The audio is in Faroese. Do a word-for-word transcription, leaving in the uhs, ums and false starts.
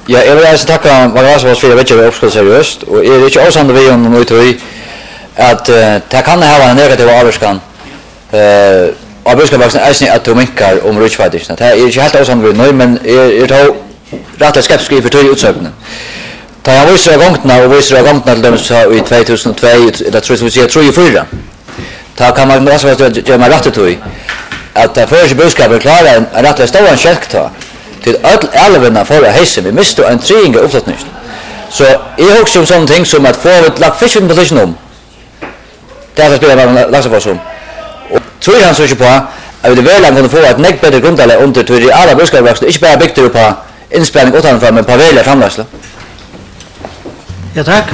Ja, jeg vil altså takke Magasvås for å vite oppskritt seriøst, og jeg er ikke avsande ved om noe til at uh, det kan ha en negativ avvarskan uh, av buskapvaksen eisen at du minkar om rutsfeitisene. Det er ikke helt avsande ved noe, men jeg er to rett og skeptisk i for tøy utsøkene. Da jeg viser av gongtene, og viser av gongtene til dem i två tusen och två, eller tror jeg sier tre og fire, da kan man også gjøre meg rett til at det første buskapet klarer en rett og stående kjelkta til elvene for å heise. Vi mister en treing av opptattning. Så jeg husker om sånne ting som at få vi lagt fisken på tisjen om. Det er det spiller med Laksefors om. Og tror han så ikke på at vi vel kunne få et nekk bedre grundale under til de alle buskapvaksen, ikke bare bygd det på innspilling utenfor, men på veldig framlegsle. Ja, takk.